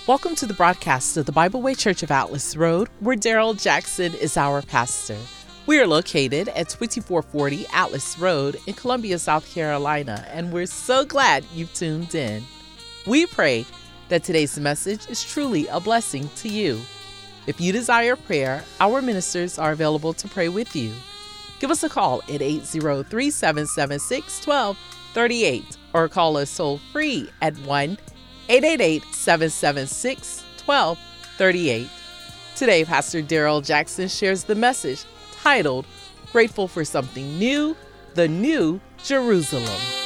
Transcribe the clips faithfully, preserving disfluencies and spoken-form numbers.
Welcome to the broadcast of the Bible Way Church of Atlas Road, where Daryl Jackson is our pastor. We are located at twenty-four forty Atlas Road in Columbia, South Carolina, and we're so glad you've tuned in. We pray that today's message is truly a blessing to you. If you desire prayer, our ministers are available to pray with you. Give us a call at eight zero three, seven seven six, one two three eight or call us toll free at one eight eight eight, seven seven six, one two three eight. Today, Pastor Daryl Jackson shares the message titled, Grateful for Something New, the New Jerusalem.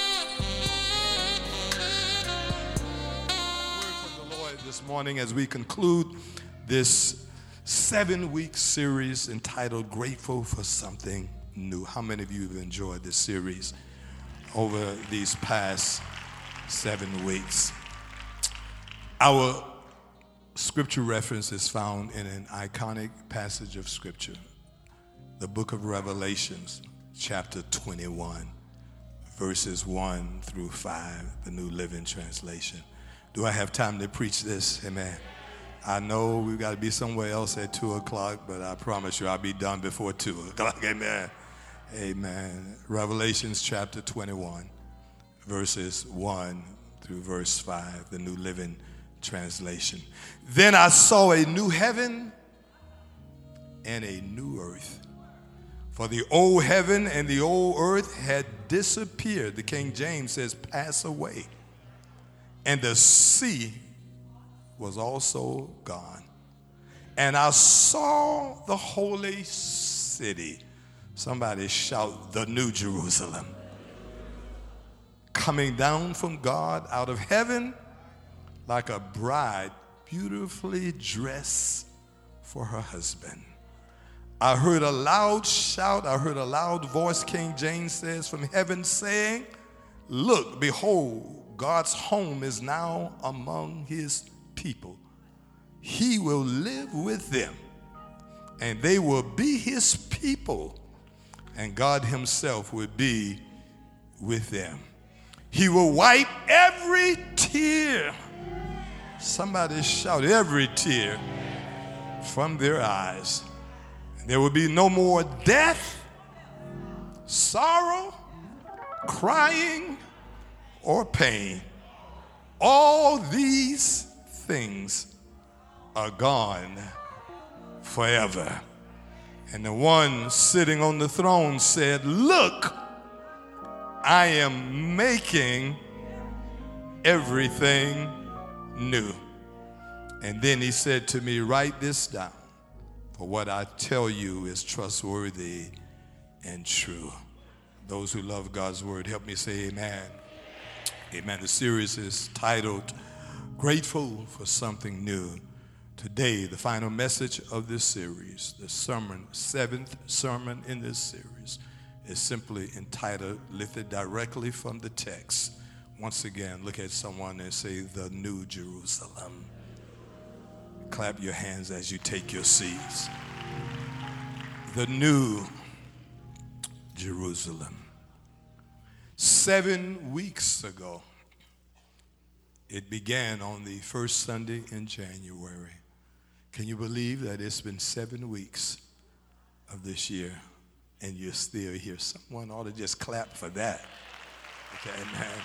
Word from the Lord this morning as we conclude this seven-week series entitled Grateful for Something New. How many of you have enjoyed this series over these past seven weeks? Our scripture reference is found in an iconic passage of scripture, the book of Revelations, chapter twenty-one, verses one through five, the New Living Translation. Do I have time to preach this? Amen. I know we've got to be somewhere else at two o'clock, but I promise you I'll be done before two o'clock. Amen. Amen. Revelations chapter twenty-one, verses one through verse five, the New Living Translation. Then I saw a new heaven and a new earth. For the old heaven and the old earth had disappeared. The King James says, pass away. And the sea was also gone. And I saw the holy city. Somebody shout, the New Jerusalem. Coming down from God out of heaven like a bride beautifully dressed for her husband. I heard a loud shout, I heard a loud voice, King James says, from heaven saying, look, behold, God's home is now among his people. He will live with them, and they will be his people, and God himself will be with them. He will wipe every tear. Somebody shout, every tear from their eyes. There will be no more death, sorrow, crying, or pain. All these things are gone forever. And the one sitting on the throne said, look, I am making everything new. And then he said to me, write this down, for what I tell you is trustworthy and true. Those who love God's word, help me say amen. Amen. The series is titled Grateful for Something New. Today, the final message of this series, the sermon, seventh sermon in this series, is simply entitled, lifted directly from the text. Once again, look at someone and say, the New Jerusalem. Clap your hands as you take your seats. The New Jerusalem. Seven weeks ago, it began on the first Sunday in January. Can you believe that it's been seven weeks of this year and you're still here? Someone ought to just clap for that. Okay, man.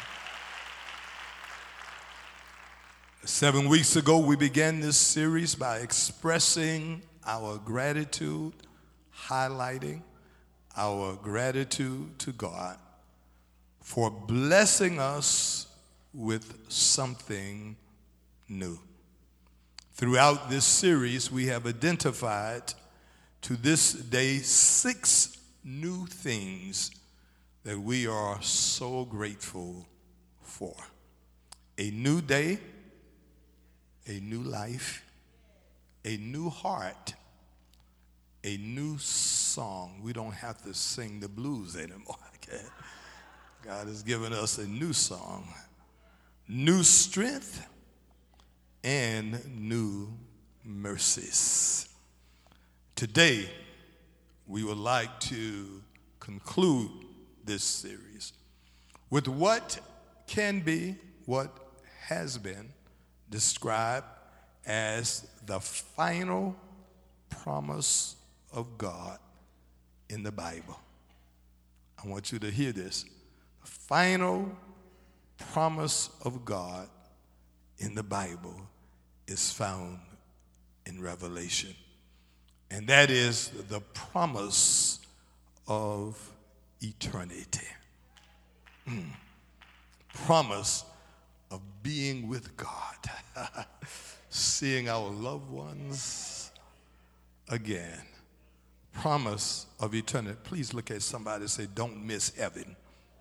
Seven weeks ago, we began this series by expressing our gratitude, highlighting our gratitude to God for blessing us with something new. Throughout this series, we have identified to this day six new things that we are so grateful for. A new day, a new life, a new heart, a new song. We don't have to sing the blues anymore. Okay? God has given us a new song, new strength, and new mercies. Today, we would like to conclude this series with what can be, what has been described as the final promise of God in the Bible. I want you to hear this. The final promise of God in the Bible is found in Revelation. And that is the promise of eternity. Mm. Promise of being with God, seeing our loved ones again. Promise of eternity. Please look at somebody and say, don't miss heaven.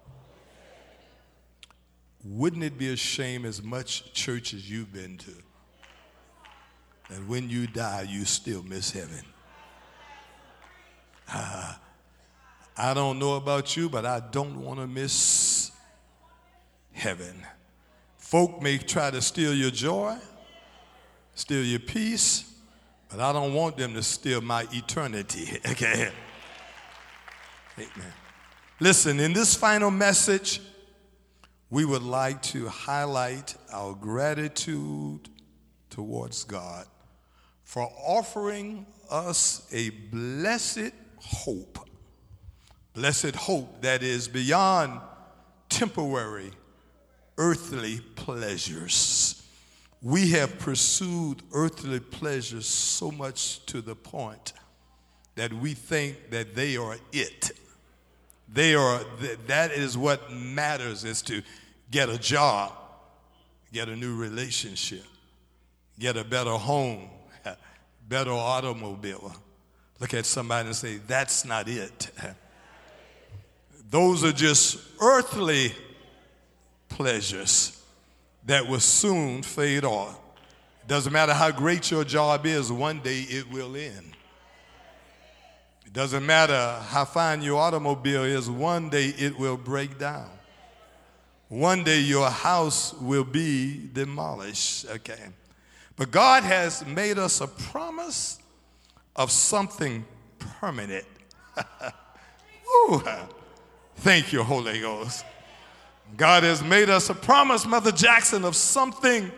Wouldn't it be a shame, as much church as you've been to, that when you die, you still miss heaven? Uh, I don't know about you, but I don't want to miss heaven. Folk may try to steal your joy, steal your peace, but I don't want them to steal my eternity. Okay? Amen. Listen, in this final message, we would like to highlight our gratitude towards God for offering us a blessed hope. Blessed hope that is beyond temporary earthly pleasures. We have pursued earthly pleasures so much to the point that we think that they are it. They are, that is what matters, is to get a job, get a new relationship, get a better home, better automobile. Look at somebody and say, that's not it. Those are just earthly pleasures that will soon fade off. Doesn't matter how great your job is, one day it will end. It doesn't matter how fine your automobile is, one day it will break down. One day your house will be demolished, okay? But God has made us a promise of something permanent. Ooh, thank you, Holy Ghost. God has made us a promise, Mother Jackson, of something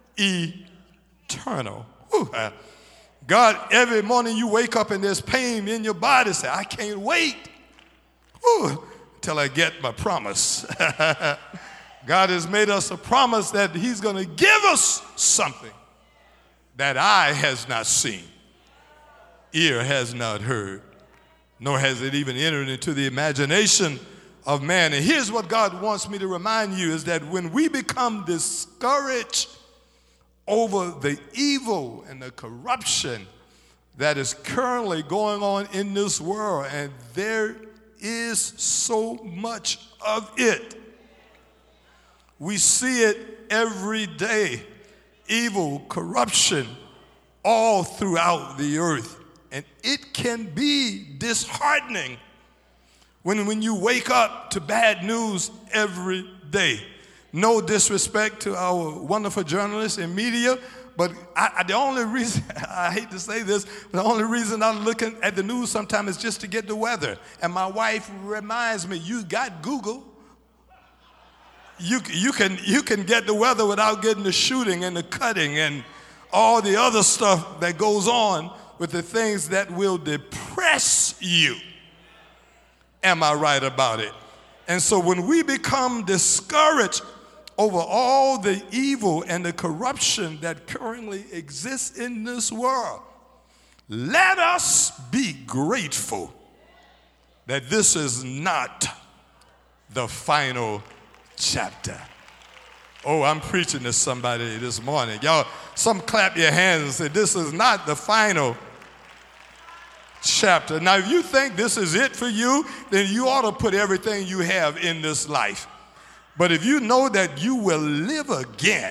eternal. Ooh, God, every morning you wake up and there's pain in your body. Say, I can't wait Ooh, till I get my promise. God has made us a promise that he's going to give us something that eye has not seen, ear has not heard, nor has it even entered into the imagination of man. And here's what God wants me to remind you, is that when we become discouraged over the evil and the corruption that is currently going on in this world, and there is so much of it. We see it every day. Evil, corruption, all throughout the earth. And it can be disheartening when, when you wake up to bad news every day. No disrespect to our wonderful journalists and media, but I, I, the only reason, I hate to say this, the only reason I'm looking at the news sometimes is just to get the weather. And my wife reminds me, you got Google. You, you, can, you can get the weather without getting the shooting and the cutting and all the other stuff that goes on with the things that will depress you. Am I right about it? And so when we become discouraged over all the evil and the corruption that currently exists in this world, let us be grateful that this is not the final chapter. Oh, I'm preaching to somebody this morning. Y'all, some clap your hands and say, this is not the final chapter. Now, if you think this is it for you, then you ought to put everything you have in this life. But if you know that you will live again,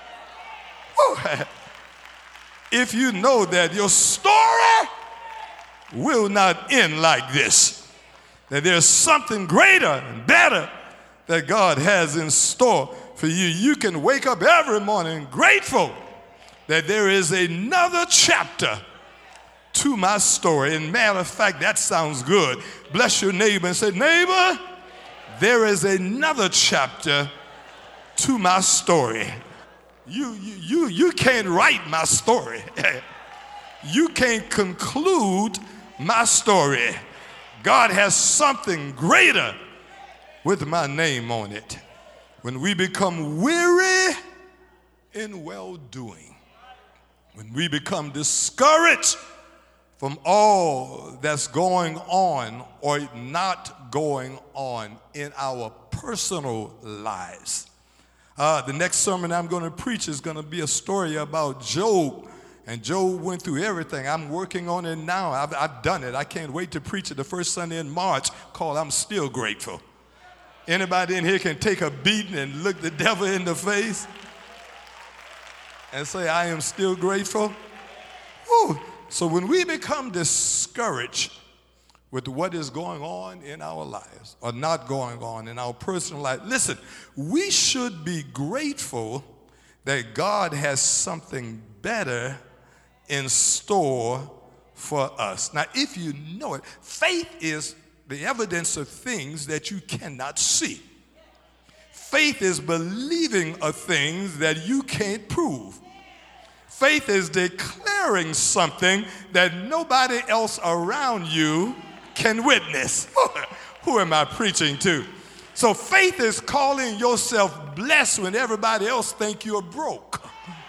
if you know that your story will not end like this, that there's something greater and better that God has in store for you, you can wake up every morning grateful that there is another chapter to my story. And matter of fact, that sounds good. Bless your neighbor and say, neighbor, there is another chapter to my story. You, you, you, you can't write my story. You can't conclude my story. God has something greater with my name on it. When we become weary in well-doing, when we become discouraged from all that's going on or not going on in our personal lives. Uh, the next sermon I'm going to preach is going to be a story about Job. And Job went through everything. I'm working on it now. I've, I've done it. I can't wait to preach it the first Sunday in March called I'm Still Grateful. Anybody in here can take a beating and look the devil in the face and say, I am still grateful? Whew. So when we become discouraged with what is going on in our lives or not going on in our personal life, listen, we should be grateful that God has something better in store for us. Now, if you know it, faith is the evidence of things that you cannot see. Faith is believing of things that you can't prove. Faith is declaring something that nobody else around you can witness. Who am I preaching to? So faith is calling yourself blessed when everybody else think you're broke.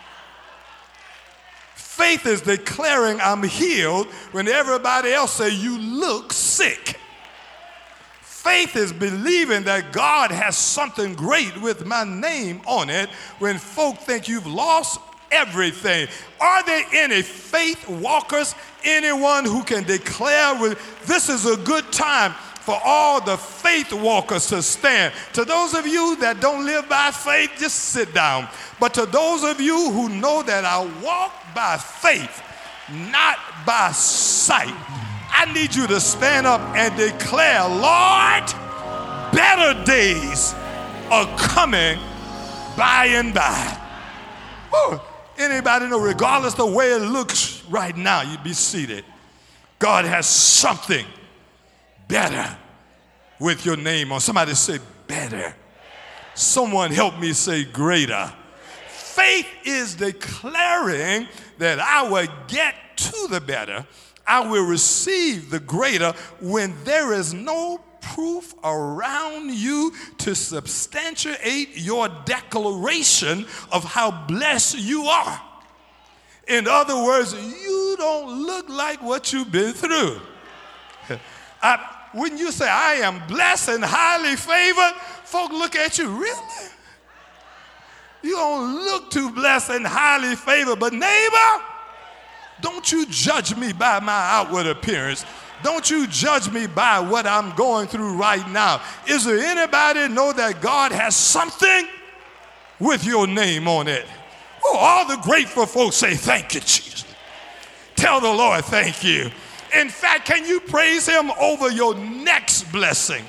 Faith is declaring I'm healed when everybody else say you look sick. Faith is believing that God has something great with my name on it when folk think you've lost everything. Are there any faith walkers, anyone who can declare with this is a good time for all the faith walkers to stand? To those of you that don't live by faith, just sit down. But to those of you who know that I walk by faith, not by sight, I need you to stand up and declare, Lord, better days are coming by and by. Woo. Anybody know, regardless of the way it looks right now, you'd be seated. God has something better with your name on. Somebody say better. Someone help me say greater. Faith is declaring that I will get to the better. I will receive the greater when there is no proof around you to substantiate your declaration of how blessed you are. In other words, you don't look like what you've been through. I, when you say, I am blessed and highly favored, folk look at you, really? You don't look too blessed and highly favored, but neighbor, don't you judge me by my outward appearance. Don't you judge me by what I'm going through right now. Is there anybody know that God has something with your name on it? Oh, all the grateful folks say, thank you, Jesus. Tell the Lord, thank you. In fact, can you praise him over your next blessing?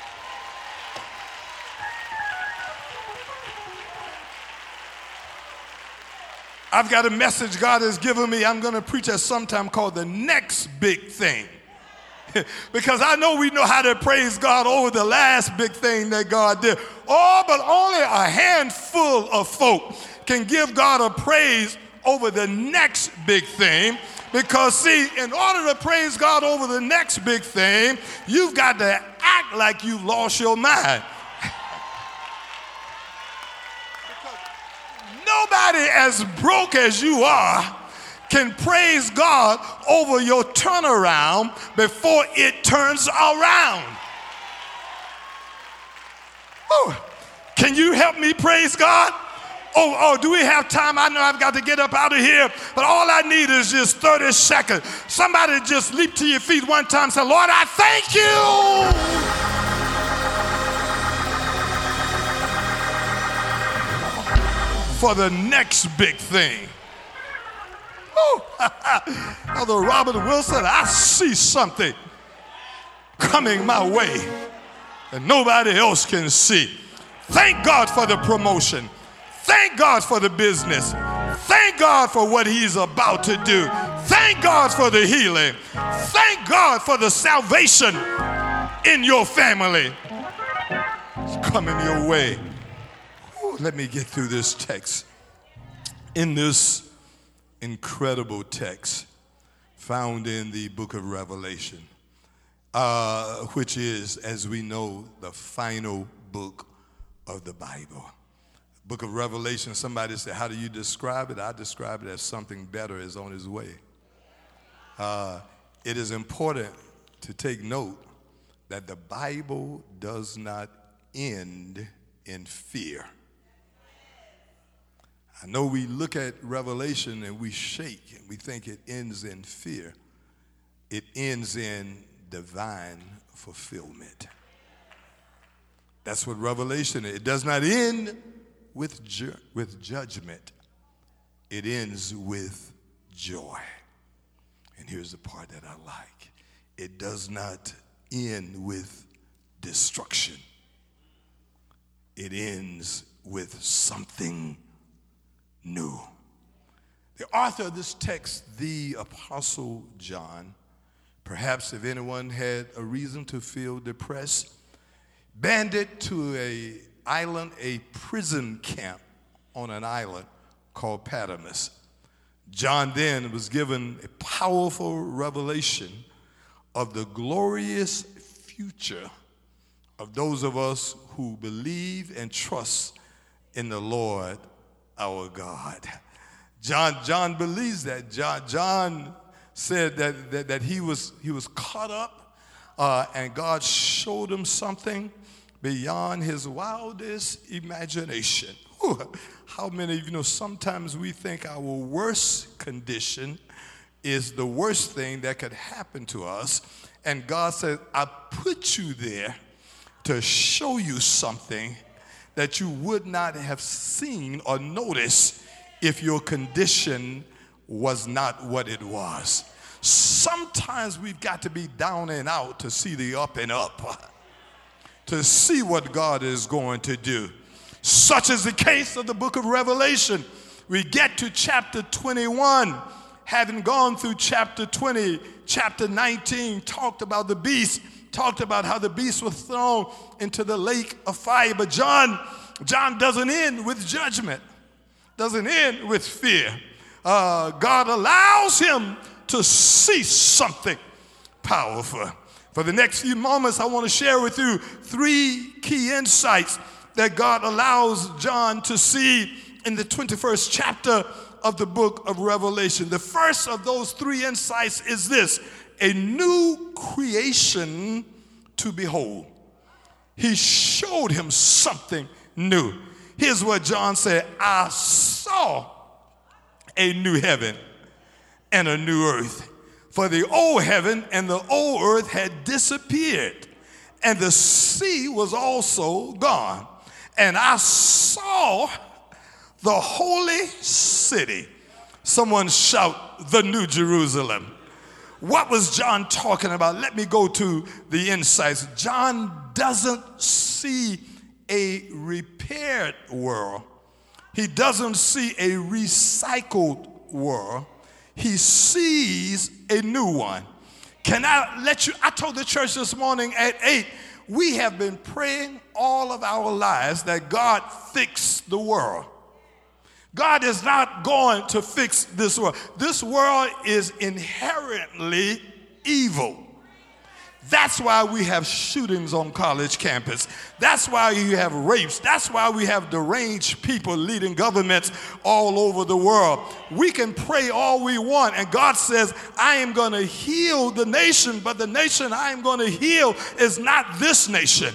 I've got a message God has given me. I'm going to preach at some time called the next big thing. Because I know we know how to praise God over the last big thing that God did. Oh, but only a handful of folk can give God a praise over the next big thing. Because, see, in order to praise God over the next big thing, you've got to act like you've lost your mind. Nobody as broke as you are can praise God over your turnaround before it turns around. Oh, can you help me praise God? Oh, oh, do we have time? I know I've got to get up out of here, but all I need is just thirty seconds. Somebody just leap to your feet one time and say, Lord, I thank you. For the next big thing. Oh, Brother Robert Wilson, I see something coming my way that nobody else can see. Thank God for the promotion. Thank God for the business. Thank God for what he's about to do. Thank God for the healing. Thank God for the salvation in your family. It's coming your way. Let me get through this text. in this incredible text found in the book of Revelation, uh, which is, as we know, the final book of the Bible. Book of Revelation, somebody said, how do you describe it? I describe it as something better is on its way. Uh, it is important to take note that the Bible does not end in fear. I know we look at Revelation and we shake and we think it ends in fear. It ends in divine fulfillment. That's what Revelation is. It does not end with ju- with judgment. It ends with joy. And here's the part that I like. It does not end with destruction. It ends with something new. The author of this text, the Apostle John, perhaps if anyone had a reason to feel depressed, banded to a island, a prison camp on an island called Patmos. John then was given a powerful revelation of the glorious future of those of us who believe and trust in the Lord our God. John, John believes that. John, John said that, that, that he was, he was caught up uh, and God showed him something beyond his wildest imagination. Whew. How many of you know sometimes we think our worst condition is the worst thing that could happen to us, and God says, I put you there to show you something that you would not have seen or noticed if your condition was not what it was. Sometimes we've got to be down and out to see the up and up, to see what God is going to do. Such is the case of the book of Revelation. We get to chapter twenty-one, having gone through chapter twenty, chapter nineteen talked about the beast, talked about how the beast was thrown into the lake of fire. But John, John doesn't end with judgment, doesn't end with fear. Uh, God allows him to see something powerful. For the next few moments, I want to share with you three key insights that God allows John to see in the twenty-first chapter of the book of Revelation. The first of those three insights is this: a new creation to behold. He showed him something new. Here's what John said: I saw a new heaven and a new earth. For the old heaven and the old earth had disappeared, and the sea was also gone. And I saw the holy city. Someone shout, the New Jerusalem. What was John talking about? Let me go to the insights. John doesn't see a repaired world. He doesn't see a recycled world. He sees a new one. Can I let you, I told the church this morning at eight, we have been praying all of our lives that God fix the world. God is not going to fix this world. This world is inherently evil. That's why we have shootings on college campus. That's why you have rapes. That's why we have deranged people leading governments all over the world. We can pray all we want, and God says, I am going to heal the nation, but the nation I am going to heal is not this nation.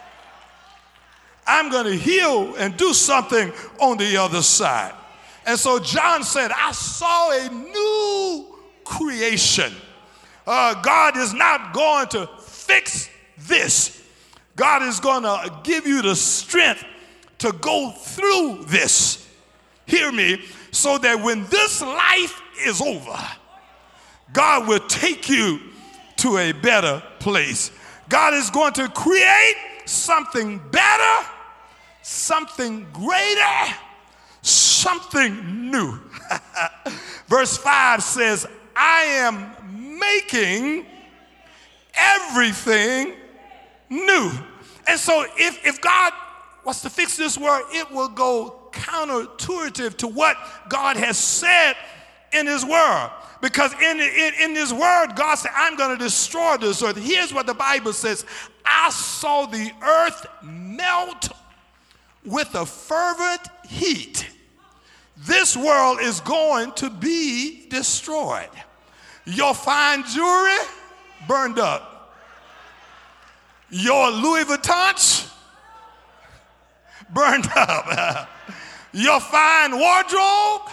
I'm going to heal and do something on the other side. And so John said, I saw a new creation. Uh, God is not going to fix this. God is going to give you the strength to go through this. Hear me, so that when this life is over, God will take you to a better place. God is going to create something better, something greater, something new. Verse five says, I am making everything new. And so if, if God was to fix this world, it will go counterintuitive to what God has said in his word. Because in, in, in his word, God said, I'm going to destroy this earth. Here's what the Bible says. I saw the earth melt with a fervent heat. This world is going to be destroyed. Your fine jewelry burned up. Your Louis Vuittons burned up. Your fine wardrobe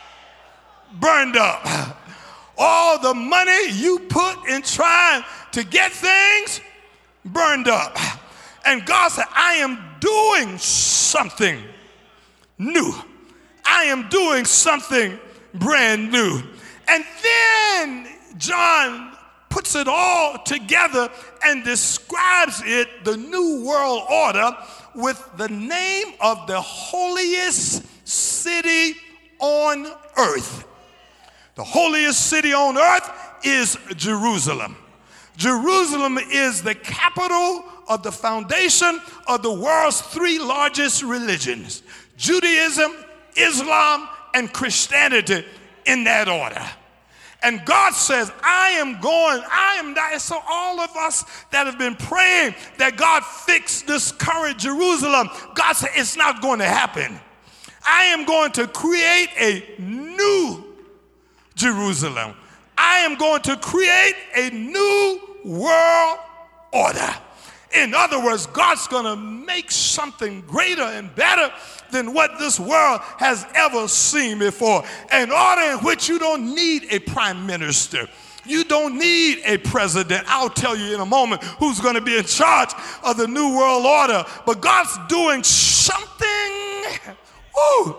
burned up. All the money you put in trying to get things burned up. And God said, I am doing something new. I am doing something brand new. And then John puts it all together and describes it, the new world order, with the name of the holiest city on earth. The holiest city on earth is Jerusalem. Jerusalem is the capital of the foundation of the world's three largest religions: Judaism, Islam, and Christianity, in that order. And God says, I am going, I am not. So all of us that have been praying that God fix this current Jerusalem, God said, it's not going to happen. I am going to create a new Jerusalem. I am going to create a new world order. In other words, God's going to make something greater and better than what this world has ever seen before. An order in which you don't need a prime minister. You don't need a president. I'll tell you in a moment who's going to be in charge of the new world order. But God's doing something woo,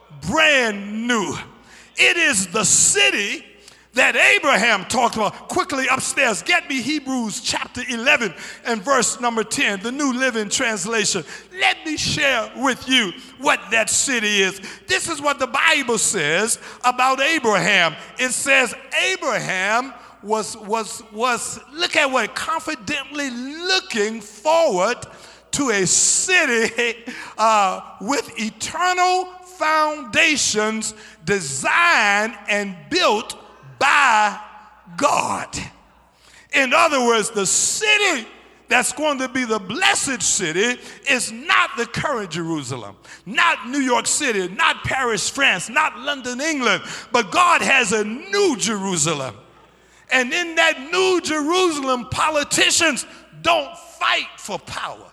brand new. It is the city that Abraham talked about. Quickly upstairs, get me Hebrews chapter eleven and verse number ten, the New Living Translation. Let me share with you what that city is. This is what the Bible says about Abraham. It says Abraham was, was, was look at what, confidently looking forward to a city uh, with eternal foundations designed and built by God. In other words, the city that's going to be the blessed city is not the current Jerusalem, not New York City, not Paris, France, not London, England, but God has a new Jerusalem. And in that new Jerusalem, politicians don't fight for power,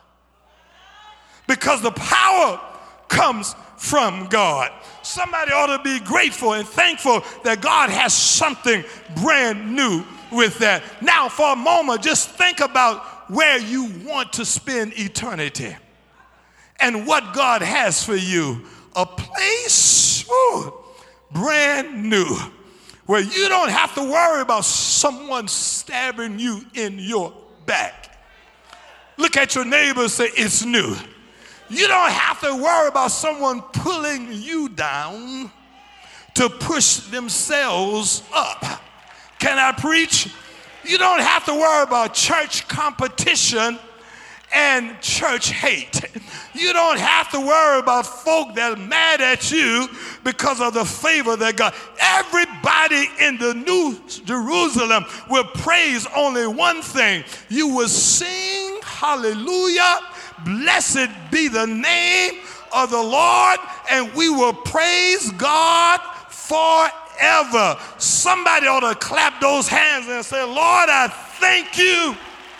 because the power comes from God. Somebody ought to be grateful and thankful that God has something brand new with that. Now, for a moment, just think about where you want to spend eternity and what God has for you. A place ooh, brand new, where you don't have to worry about someone stabbing you in your back. Look at your neighbor and say, it's new. You don't have to worry about someone pulling you down to push themselves up. Can I preach? You don't have to worry about church competition and church hate. You don't have to worry about folk that are mad at you because of the favor that God. Everybody in the new Jerusalem will praise only one thing. You will sing hallelujah. Blessed be the name of the Lord, and we will praise God forever. Somebody ought to clap those hands and say, Lord, I thank you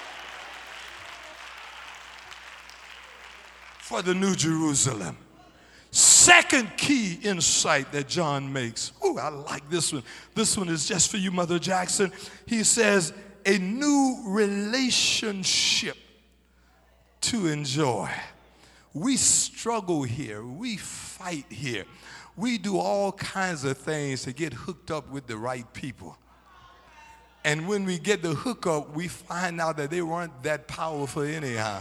for the new Jerusalem. Second key insight that John makes. Oh, I like this one. This one is just for you, Mother Jackson. He says, a new relationship to enjoy. We struggle here. We fight here. We do all kinds of things to get hooked up with the right people. And when we get the hookup, we find out that they weren't that powerful anyhow.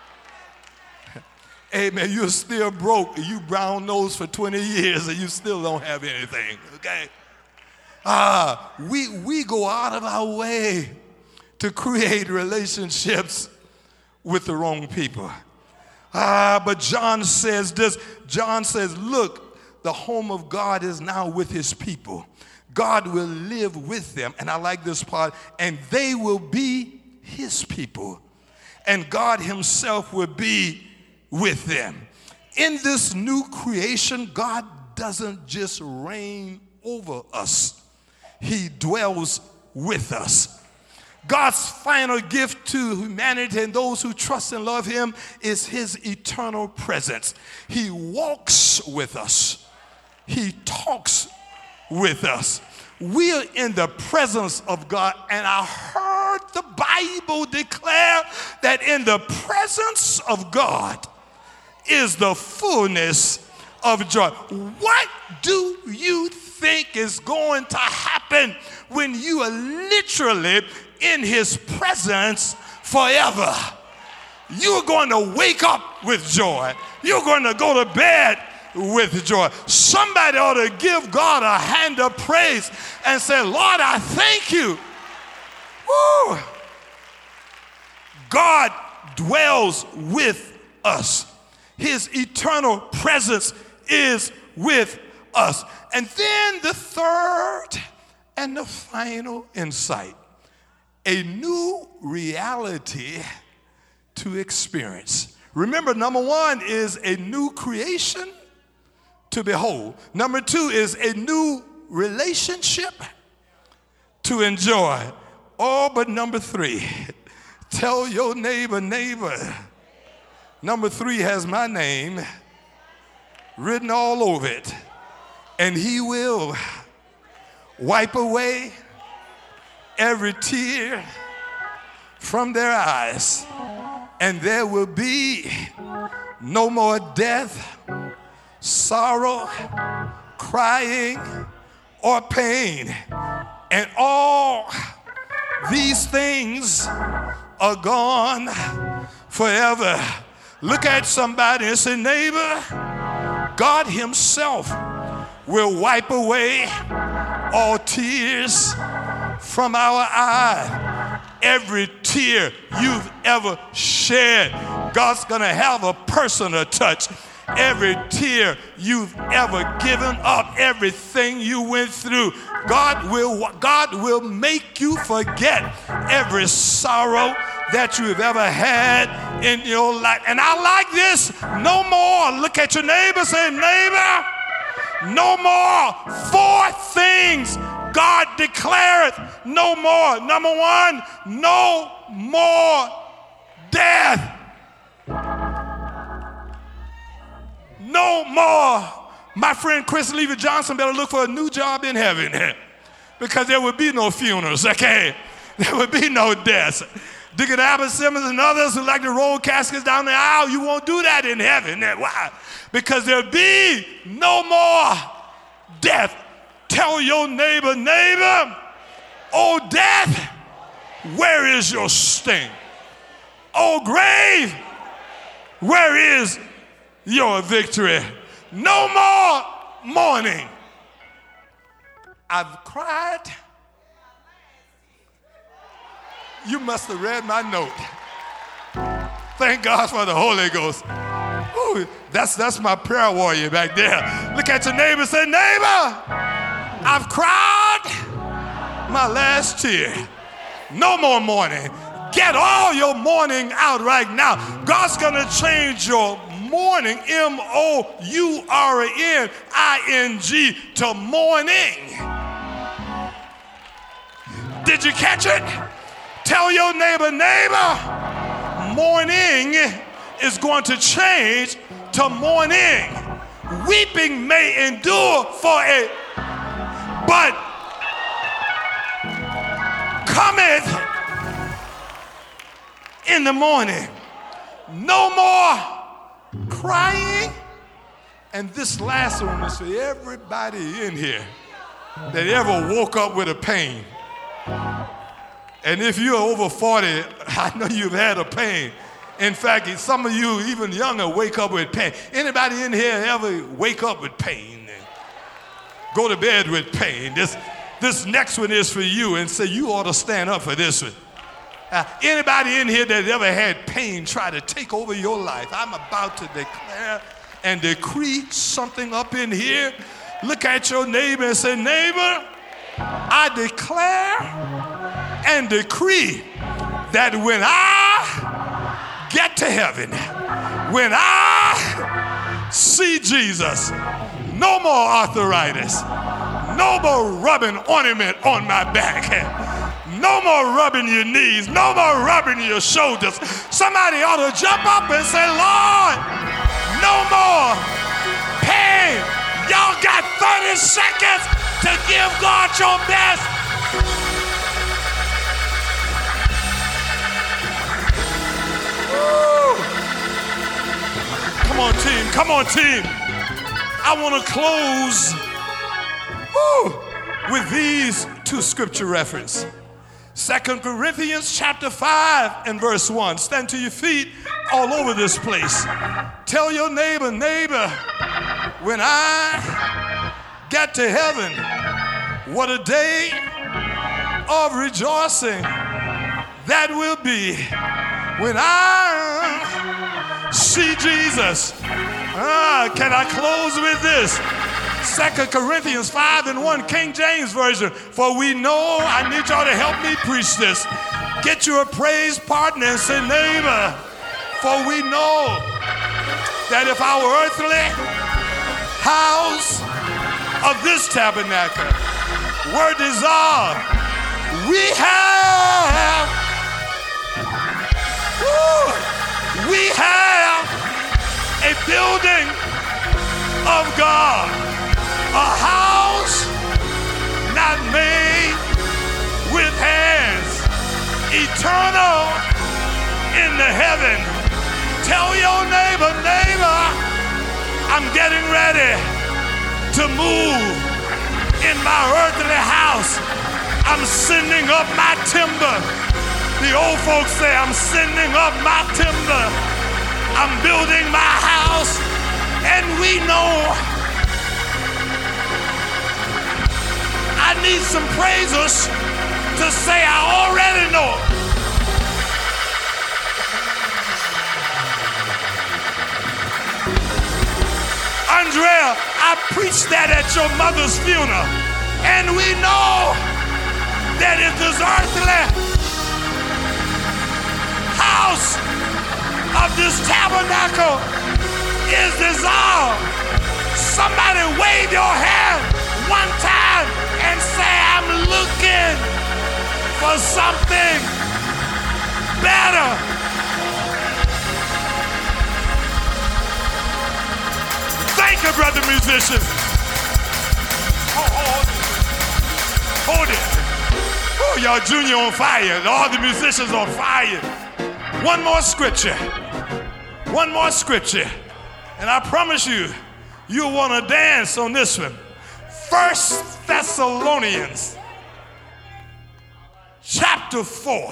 Hey, man, you're still broke. You brown nosed for twenty years and you still don't have anything, okay? Ah, uh, we, we go out of our way to create relationships with the wrong people. Ah, but John says this. John says, look, the home of God is now with his people. God will live with them. And I like this part. And they will be his people. And God himself will be with them. In this new creation, God doesn't just reign over us. He dwells with us. God's final gift to humanity and those who trust and love him is his eternal presence. He walks with us. He talks with us. We are in the presence of God, and I heard the Bible declare that in the presence of God is the fullness of joy. What do you think is going to happen when you are literally in his presence forever? You're going to wake up with joy. You're going to go to bed with joy. Somebody ought to give God a hand of praise and say, Lord, I thank you. Woo. God dwells with us. His eternal presence is with us. And then the third and the final insight, a new reality to experience. Remember, number one is a new creation to behold. Number two is a new relationship to enjoy. Oh, but number three, tell your neighbor, neighbor, number three has my name written all over it, and he will wipe away every tear from their eyes, and there will be no more death, sorrow, crying, or pain. And all these things are gone forever. Look at somebody and say, neighbor, God himself will wipe away all tears from our eye. Every tear you've ever shed, God's gonna have a personal touch. Every tear you've ever given up, everything you went through, God will, God will make you forget every sorrow that you've ever had in your life. And I like this. No more. Look at your neighbor, say, neighbor, no more. Four things God declareth no more. Number one, no more death. No more. My friend Chris Lever Johnson better look for a new job in heaven because there would be no funerals, okay? There would be no deaths. Deacon Albert Simmons and others who like to roll caskets down the aisle, you won't do that in heaven. Why? Because there'll be no more death. Tell your neighbor, neighbor, oh death, where is your sting? Oh grave, where is your victory? No more mourning. I've cried. You must have read my note. Thank God for the Holy Ghost. Ooh, that's, that's my prayer warrior back there. Look at your neighbor and say, neighbor, I've cried my last tear. No more mourning. Get all your mourning out right now. God's gonna change your mourning, M O U R N I N G, to morning. Did you catch it? Tell your neighbor, neighbor, morning is going to change to morning. Weeping may endure for a, but cometh in the morning. No more crying. And this last one is for everybody in here that ever woke up with a pain. And if you're over forty, I know you've had a pain. In fact, some of you, even younger, wake up with pain. Anybody in here ever wake up with pain and go to bed with pain? This, this next one is for you, and say you ought to stand up for this one. Uh, anybody in here that ever had pain try to take over your life, I'm about to declare and decree something up in here. Look at your neighbor and say, neighbor, I declare and decree that when I get to heaven, when I see Jesus, no more arthritis, no more rubbing ornament on my back, no more rubbing your knees, no more rubbing your shoulders. Somebody ought to jump up and say, Lord, no more pain. Y'all got thirty seconds to give God your best. Woo. Come on, team. Come on, team. I want to close woo, with these two scripture references. Second Corinthians chapter five and verse one. Stand to your feet all over this place. Tell your neighbor, neighbor, when I get to heaven, what a day of rejoicing that will be when I see Jesus. Ah, can I close with this? Second Corinthians five and one, King James Version. For we know, I need y'all to help me preach this. Get you a praise partner and say, neighbor, for we know that if our earthly house of this tabernacle were dissolved, we have, woo, we have a building of God. A house not made with hands, eternal in the heaven. Tell your neighbor, neighbor, I'm getting ready to move in my earthly house. I'm sending up my timber. The old folks say I'm sending up my timber. I'm building my house, and we know I need some praisers to say I already know. Andrea, I preached that at your mother's funeral. And we know that if this earthly house of this tabernacle is dissolved, somebody wave your hand one time and say, I'm looking for something better. Thank you, brother musician. Oh, hold it. Hold it. Oh, y'all junior on fire. All the musicians on fire. One more scripture. One more scripture. And I promise you, you'll want to dance on this one. First Thessalonians chapter four,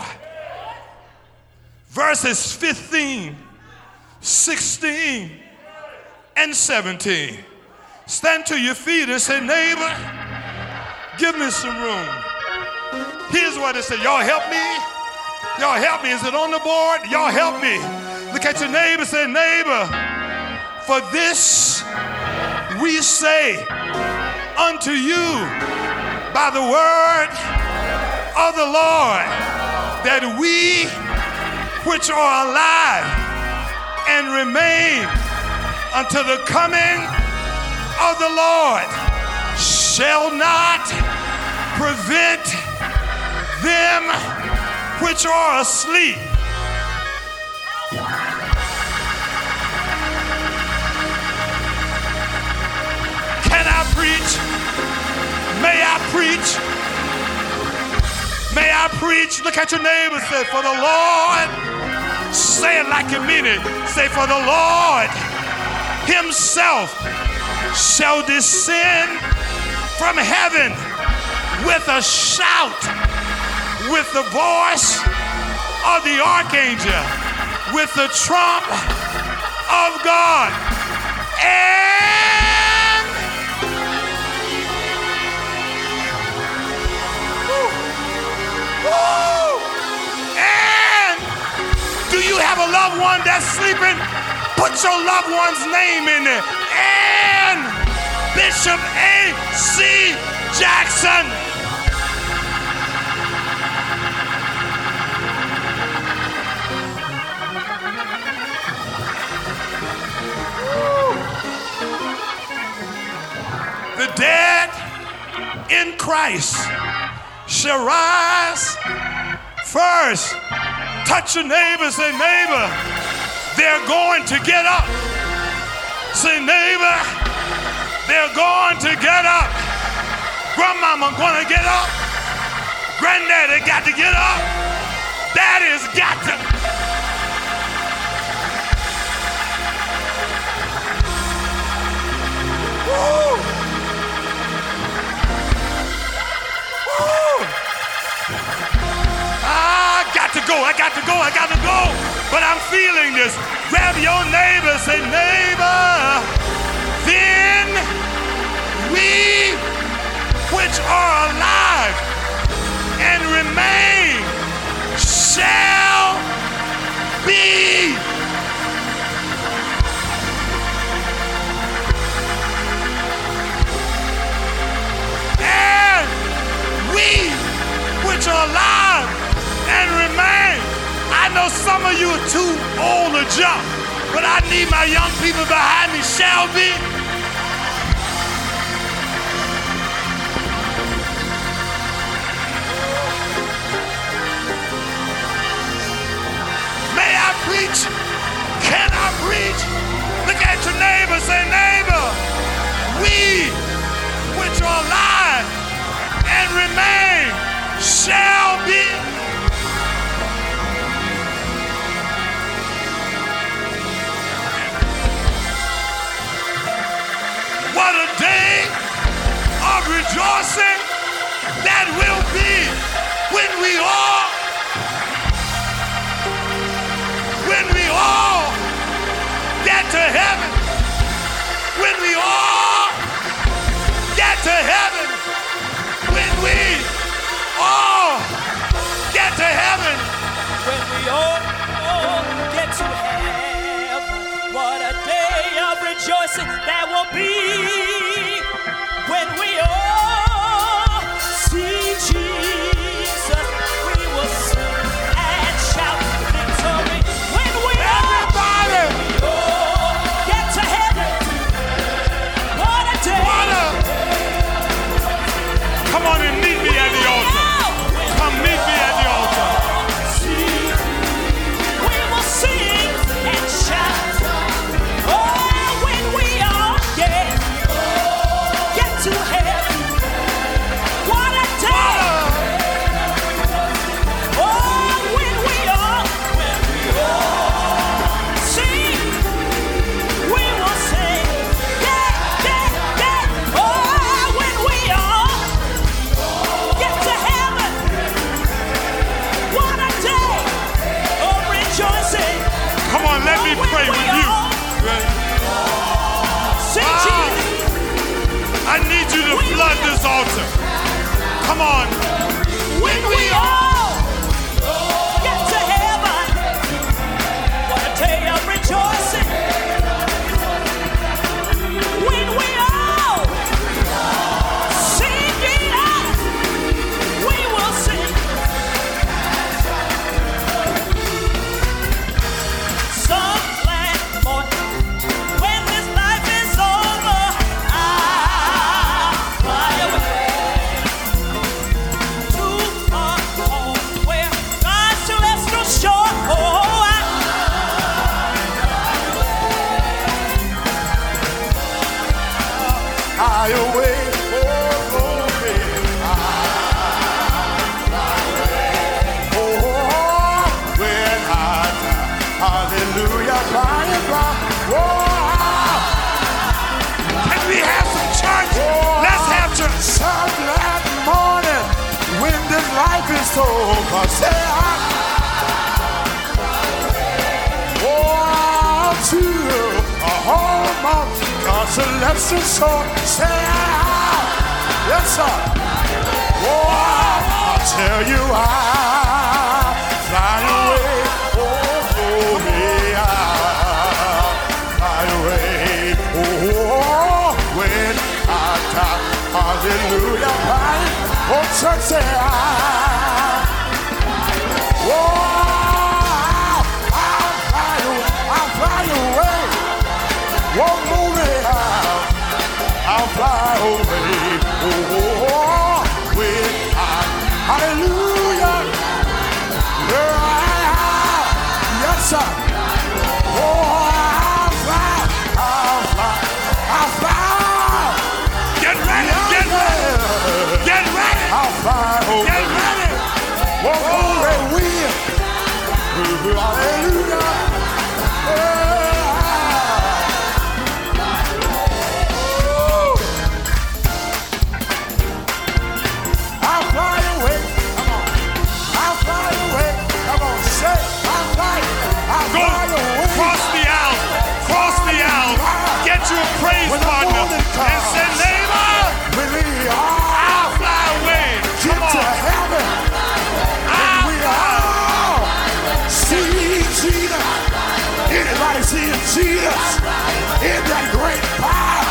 verses fifteen, sixteen, and seventeen. Stand to your feet and say, neighbor, give me some room. Here's what it said. Y'all help me? Y'all help me. Is it on the board? Y'all help me. Look at your neighbor and say, neighbor, for this we say unto you by the word of the Lord, that we which are alive and remain unto the coming of the Lord shall not prevent them which are asleep. Can I preach? May I preach? May I preach? Look at your neighbor. Say, for the Lord. Say it like you mean it. Say, for the Lord himself shall descend from heaven with a shout, with the voice of the archangel, with the trump of God. And woo, woo, and sleeping, put your loved one's name in there. And Bishop A C Jackson. The dead in Christ shall rise first. Touch your neighbor, say, neighbor, they're going to get up. Say, neighbor, they're going to get up. Grandmama gonna get up. Granddaddy got to get up. Daddy's got to. Woo! I got to go, I got to go, I got to go. But I'm feeling this. Grab your neighbor, say, neighbor, then we which are alive and remain shall be. And we which are alive and remain. I know some of you are too old to jump, but I need my young people behind me. Shall be. May I preach? Can I preach? Look at your neighbor, say, neighbor, we which are alive and remain shall be. What a day of rejoicing that will be when we all, when we all get to heaven, when we all get to heaven, when we all get to heaven. When we all, all get to heaven, what a day of rejoicing that will be. When we all see Jesus, we will sing and shout victory. When we Everybody. all, we all get to heaven, what a day. What a, come on and meet me at the altar. Come meet me at the altar. We will sing and shout. Oh, when we all get, get to heaven. What a day. Oh, when we all, when we all sing, we will sing. Yeah, yeah, yeah. Oh, when we all get to heaven. What a day of rejoicing. Come on, let me Oh, when pray we with you. all sing Ah. Jesus. I need you to flood this altar. Come on. When we all get to heaven. What a day of rejoicing. When we all sing Jesus, we will sing. Some plan for when this life is over, I'll fly away to a home where God's celestial shore. Oh, I High away, oh, oh, oh, when I die, hallelujah, by and by, oh, can we have some church? Let's have church. Some glad morning when this life is over, say I, oh, to a home of God's celestial shore, say I, yes sir, oh, I'll tell you I fly away, oh, oh, me, I. church say, I, oh, I'll fly away, I'll fly away. Won't move me, I'll, I'll fly away. Oh, oh, with I, hallelujah. Yeah, yes, sir. Oh, I'll fly, I'll fly, I'll fly. Get ready, get ready, get ready. I'll fly away. Get ready. Won't move me, will. Hallelujah. Yeah. I'll fly away. Come on. I'll fly away. Come on, say, I'll fly. I'll Go fly away. cross the aisle, cross the aisle. Get you a praise When the partner morning comes, and say, neighbor, when we all I'll fly away. get Come to on. heaven, and we all see Jesus. Anybody seeing Jesus in that great fire?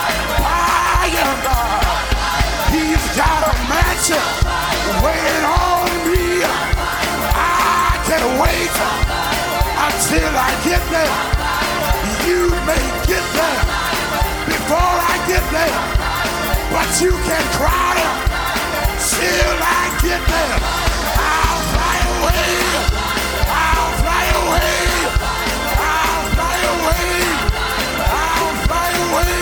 Fire God. He's got a mansion waiting on me. I can't wait until I get there. You may get there before I get there, but you can cry till I get there. I'll fly away. I'll fly away. I'll fly away. I'll fly away.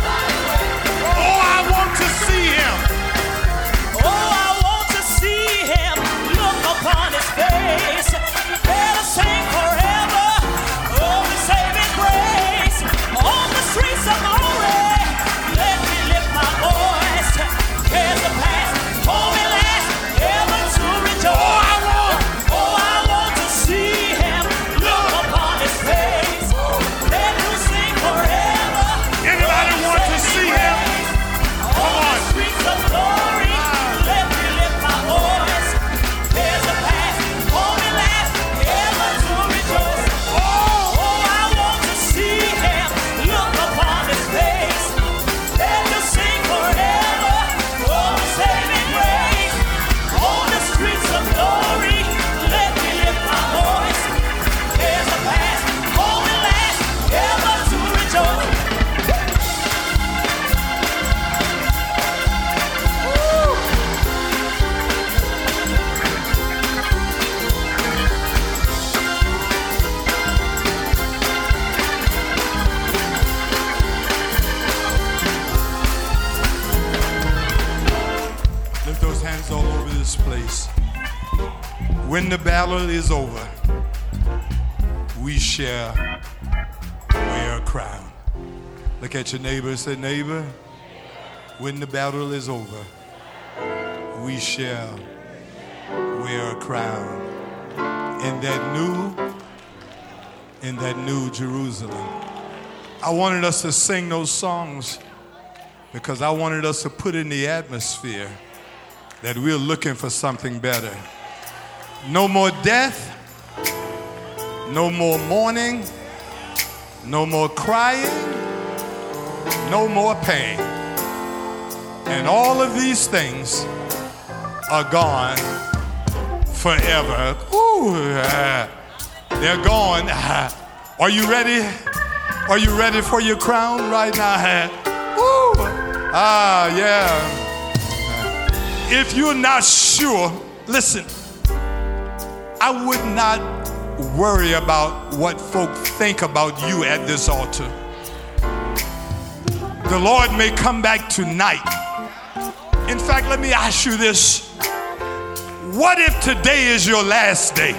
Oh, I want to see him. Oh, I want to see him look upon his face. Let us sing forever. Oh, the saving grace. On the streets of glory, let me lift my voice. Here's the past, hold me last, ever to rejoice. Oh, I want, oh, I want to see him look upon his face. Let me sing forever. Anybody want to see him? Come on. Streets of glory, let me lift my voice. There's a past, only last, ever to rejoice. Oh, oh, I want to see him look upon his face. Let me sing forever, oh, saving grace. On the streets of glory, let me lift my voice. There's a past, only last, ever to rejoice. Lift those hands all over this place. When the battle is over, we shall wear a crown. Look at your neighbor and say, neighbor, when the battle is over, we shall wear a crown. In that new, in that new Jerusalem. I wanted us to sing those songs because I wanted us to put in the atmosphere that we're looking for something better. No more death, no more mourning, no more crying, no more pain. And all of these things are gone forever. Ooh, uh, they're gone. Uh, are you ready? Are you ready for your crown right now? Uh, ooh, ah, yeah. If you're not sure, listen, I would not worry about what folk think about you at this altar. The Lord may come back tonight. In fact, let me ask you this. What if today is your last day?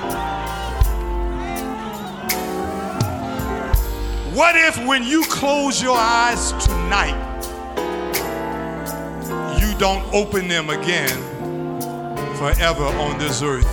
What if when you close your eyes tonight, you don't open them again forever on this earth?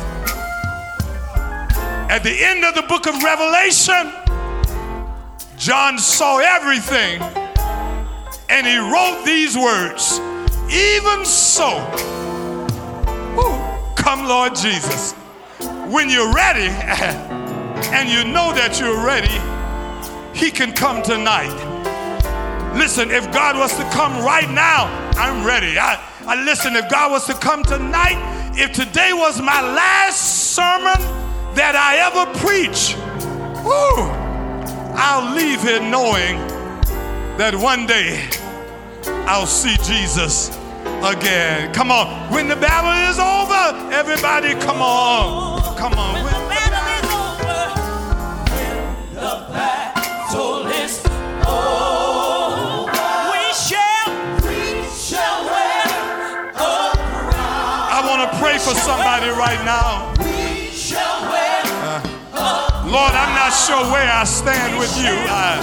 At the end of the book of Revelation, John saw everything and he wrote these words, even so, woo, come Lord Jesus. When you're ready and you know that you're ready, he can come tonight. Listen, if God was to come right now, I'm ready. I, I listen, if God was to come tonight, if today was my last sermon that I ever preach, whoo, I'll leave here knowing that one day I'll see Jesus again. Come on. When the battle is over, everybody, come on. Come on. When the battle is over, when the battle is over, we shall, we shall wear a crown. I want to pray for somebody right now. We shall wear uh, Lord, I'm not sure where I stand with you. I,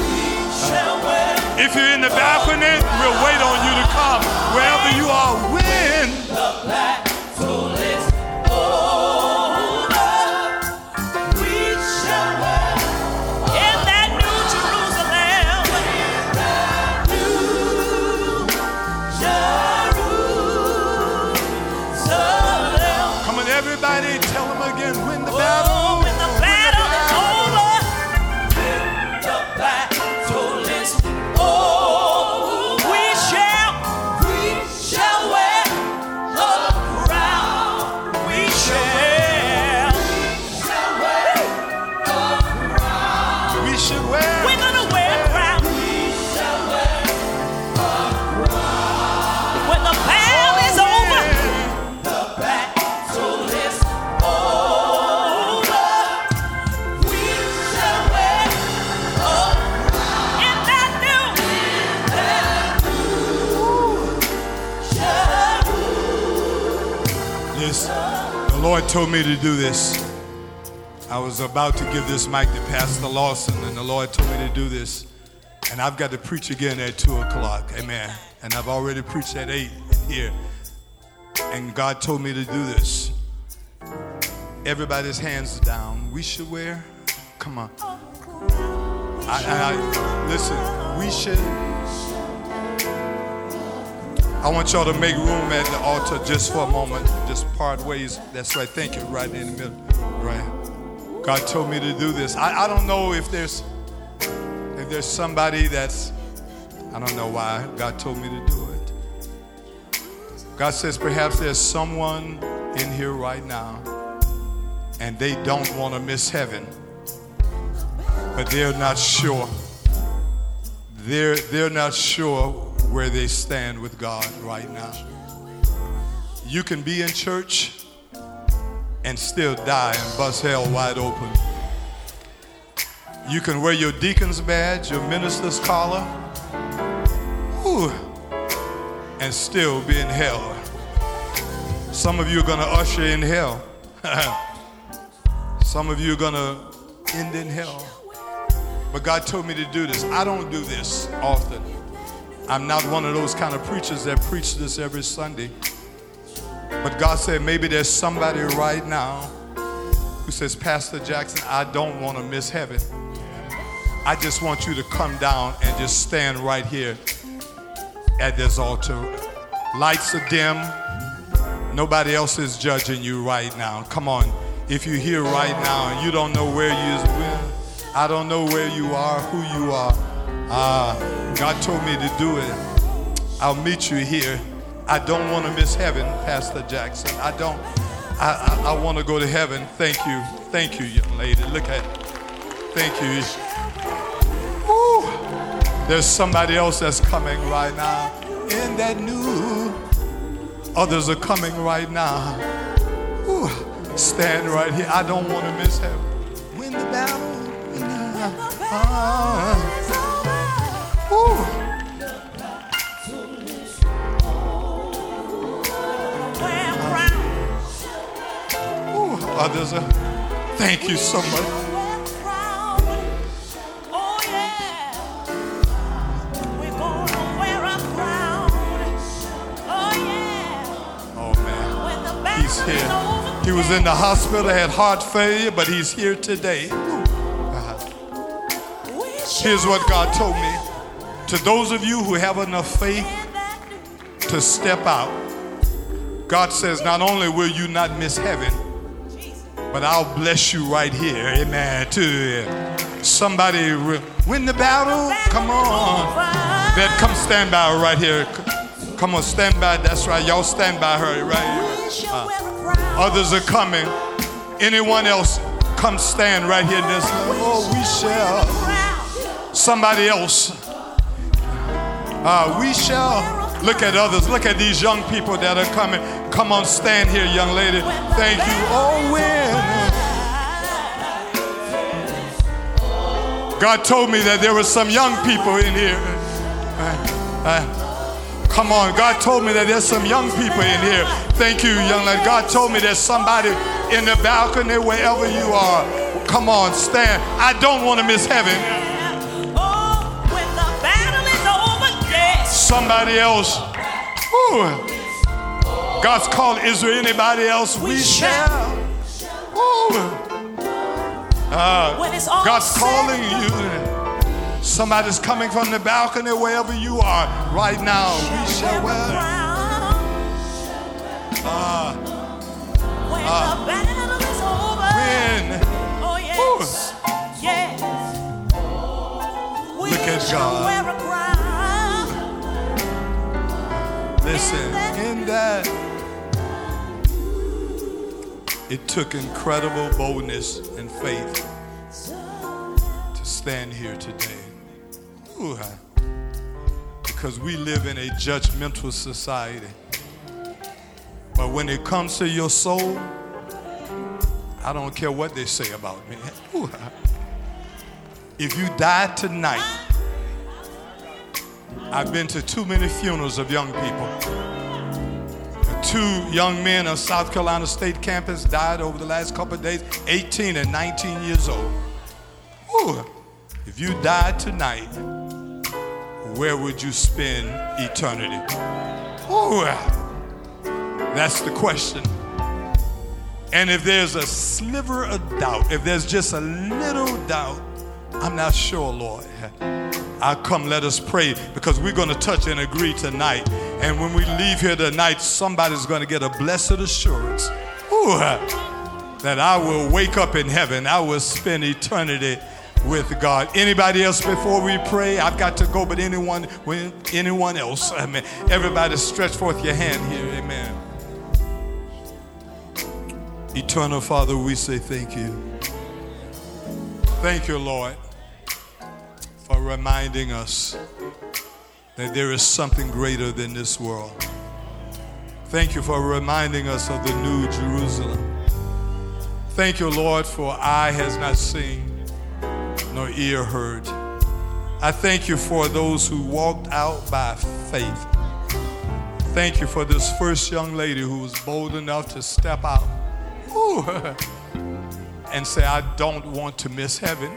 If you're in the balcony, we'll wait on you to come. Wherever you are, when the battle is over, we shall wear in that new Jerusalem. New Jerusalem. Come on, everybody, tell them again. When the battle, oh, when the battle is over, when the battle is over, we shall, we shall wear a crown. We shall, we should wear. we're gonna wear a crown. When the battle is over, the battle is over, we shall wear a crown. In that new, Yes, the Lord told me to do this. I was about to give this mic to Pastor Lawson, and the Lord told me to do this. And I've got to preach again at two o'clock. Amen. And I've already preached at eight here. And God told me to do this. Everybody's hands down. We should wear. Come on. I, I, I, listen, we should. I want y'all to make room at the altar just for a moment. Just part ways. That's right. Thank you. Right in the middle. Right. God told me to do this. I, I don't know if there's if there's somebody that's, I don't know why God told me to do it. God says perhaps there's someone in here right now and they don't want to miss heaven, but they're not sure. They're, they're not sure where they stand with God right now. You can be in church and still die and bust hell wide open. You can wear your deacon's badge, your minister's collar, whew, and still be in hell. Some of you are going to usher in hell. Some of you are going to end in hell. But God told me to do this. I don't do this often. I'm not one of those kind of preachers that preach this every Sunday. But God said maybe there's somebody right now who says, Pastor Jackson, I don't want to miss heaven. I just want you to come down and just stand right here at this altar. Lights are dim. Nobody else is judging you right now. Come on. If you're here right now and you don't know where you is, I don't know where you are, who you are. Uh, God told me to do it. I'll meet you here. I don't want to miss heaven, Pastor Jackson. I don't. I, I, I want to go to heaven. Thank you. Thank you, young lady. Look at it. Thank you. Woo. There's somebody else that's coming right now. In that new. Others are coming right now. Woo. Stand right here. I don't want to miss heaven. When the battle. When the, uh, woo. Others are, thank you so much. oh yeah, we're gonna wear a crown. Oh yeah. Oh man, he's here. He was in the hospital, had heart failure, but he's here today. Uh, here's what God told me. To those of you who have enough faith to step out, God says not only will you not miss heaven, but I'll bless you right here. Amen. To somebody, win the battle. Come on. That come stand by right here. Come on, stand by. That's right. Y'all stand by her right here. Uh, others are coming. Anyone else, come stand right here in this. Oh, we shall. Somebody else. Uh, we shall. Look at others. Look at these young people that are coming. Come on, stand here, young lady. Thank you. Oh, when. God told me that there were some young people in here. Uh, uh, come on. God told me that there's some young people in here. Thank you, young lady. God told me there's somebody in the balcony, wherever you are. Come on, stand. I don't want to miss heaven. Oh, when the battle is over, yes. Somebody else. Ooh. God's called Israel. Anybody else? We, we shall. Ooh. Uh, when it's all God's said, calling you. Somebody's coming from the balcony, wherever you are right now. We shall wear. Uh, when uh, the battle is over. When. Oh, yes. Ooh. Yes. We Look at shall God. wear a crown. Listen, in that, it took incredible boldness and faith to stand here today. Ooh, because we live in a judgmental society. But when it comes to your soul, I don't care what they say about me. Ooh, if you die tonight, I've been to too many funerals of young people. Two young men on South Carolina State campus died over the last couple of days, eighteen and nineteen years old. Ooh, if you died tonight, where would you spend eternity? Ooh, that's the question. And if there's a sliver of doubt, if there's just a little doubt, I'm not sure, Lord. I'll come, let us pray, because we're going to touch and agree tonight. And when we leave here tonight, somebody's going to get a blessed assurance ooh, that I will wake up in heaven. I will spend eternity with God. Anybody else before we pray? I've got to go, but anyone, anyone else? I mean, everybody stretch forth your hand here. Amen. Eternal Father, we say thank you. Thank you, Lord, for reminding us that there is something greater than this world. Thank you for reminding us of the New Jerusalem. Thank you, Lord, for eye has not seen, nor ear heard. I thank you for those who walked out by faith. Thank you for this first young lady who was bold enough to step out ooh, and say, I don't want to miss heaven.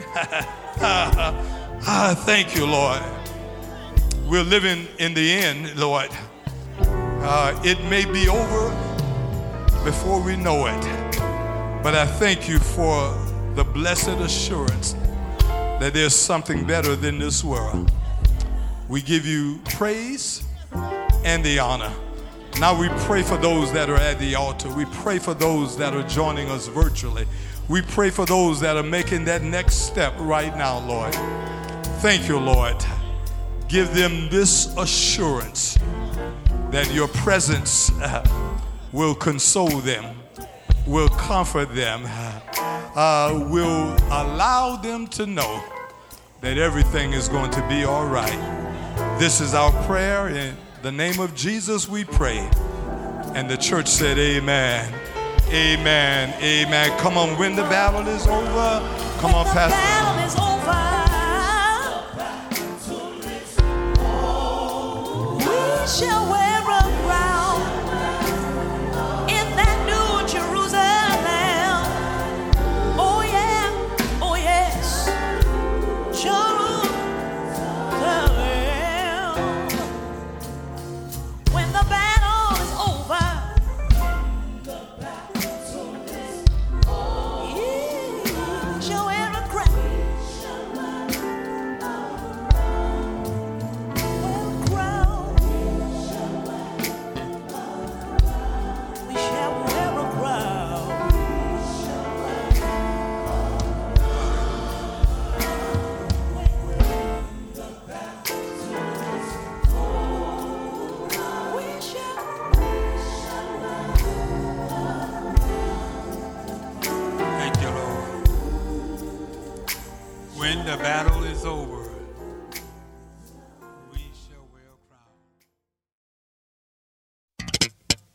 ah, thank you, Lord. We're living in the end, Lord. Uh, it may be over before we know it, but I thank you for the blessed assurance that there's something better than this world. We give you praise and the honor. Now we pray for those that are at the altar. We pray for those that are joining us virtually. We pray for those that are making that next step right now, Lord. Thank you, Lord. Give them this assurance that your presence uh, will console them, will comfort them, uh, will allow them to know that everything is going to be all right. This is our prayer. In the name of Jesus we pray. And the church said amen. Amen. Amen. Come on, when the battle is over. Come on, Pastor. Shall wear a crown in that New Jerusalem. Oh yeah, oh yes, Jerusalem. When the battle is over, yeah, shall wear a crown. Wear a crown.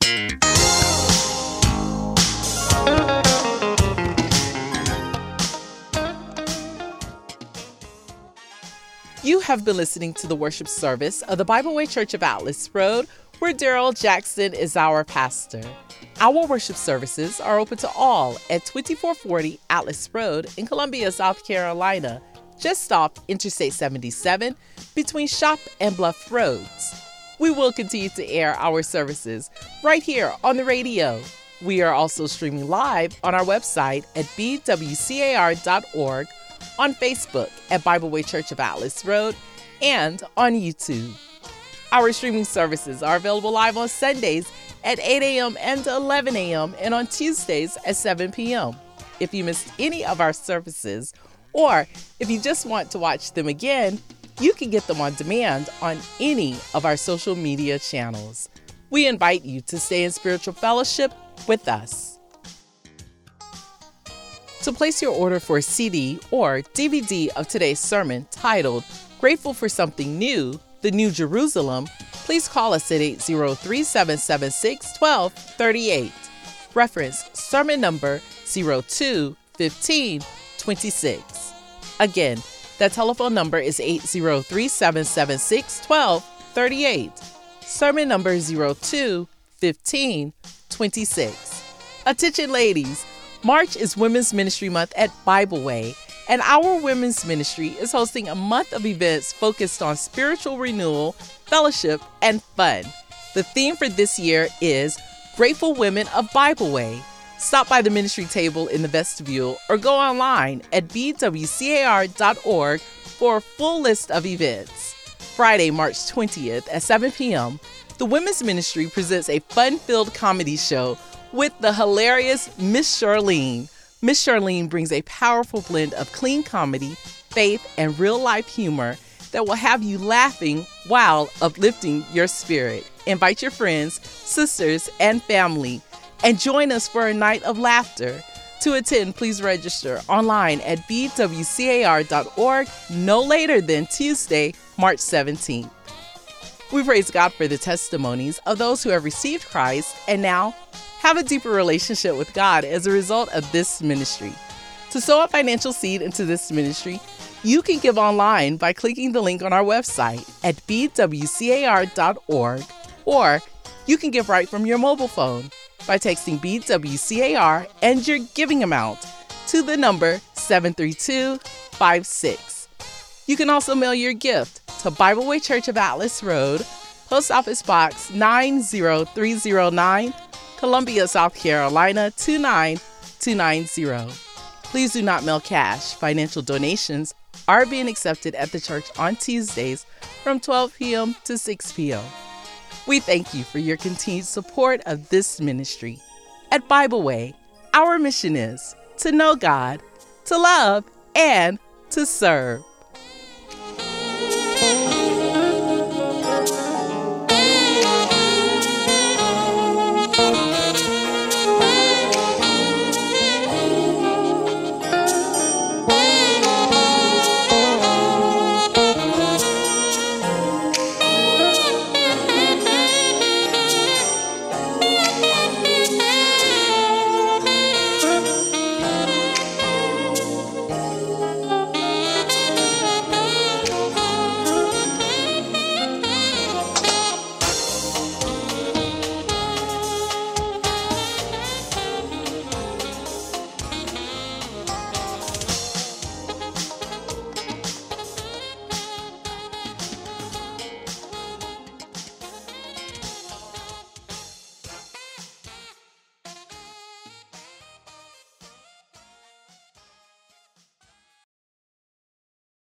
You have been listening to the worship service of the Bible Way Church of Atlas Road, where Daryl Jackson is our pastor. Our worship services are open to all at twenty-four forty Atlas Road in Columbia, South Carolina, just off Interstate seventy-seven between Shop and Bluff Roads. We will continue to air our services right here on the radio. We are also streaming live on our website at b w c a r dot org, on Facebook at Bible Way Church of Atlas Road, and on YouTube. Our streaming services are available live on Sundays at eight a.m. and eleven a.m. and on Tuesdays at seven p.m. If you missed any of our services, or if you just want to watch them again, you can get them on demand on any of our social media channels. We invite you to stay in spiritual fellowship with us. To place your order for a C D or D V D of today's sermon titled Grateful for Something New, The New Jerusalem, please call us at eight zero three, seven seven six, one two three eight. Reference sermon number zero two one five two six. Again, that telephone number is eight zero three, seven seven six, one two three eight. Sermon number zero two one five two six. Attention ladies, March is Women's Ministry Month at Bible Way, and our women's ministry is hosting a month of events focused on spiritual renewal, fellowship, and fun. The theme for this year is Grateful Women of Bible Way. Stop by the ministry table in the vestibule or go online at b w c a r dot org for a full list of events. Friday, March twentieth at seven p.m., the Women's Ministry presents a fun-filled comedy show with the hilarious Miss Charlene. Miss Charlene brings a powerful blend of clean comedy, faith, and real-life humor that will have you laughing while uplifting your spirit. Invite your friends, sisters, and family, and join us for a night of laughter. To attend, please register online at b w c a r dot org no later than Tuesday, March seventeenth. We praise God for the testimonies of those who have received Christ and now have a deeper relationship with God as a result of this ministry. To sow a financial seed into this ministry, you can give online by clicking the link on our website at b w c a r dot org, or you can give right from your mobile phone by texting B W C A R and your giving amount to the number seven three two five six. You can also mail your gift to Bible Way Church of Atlas Road, Post Office Box nine zero three zero nine, Columbia, South Carolina two nine two nine zero. Please do not mail cash. Financial donations are being accepted at the church on Tuesdays from twelve p.m. to six p.m. We thank you for your continued support of this ministry. At Bible Way, our mission is to know God, to love, and to serve.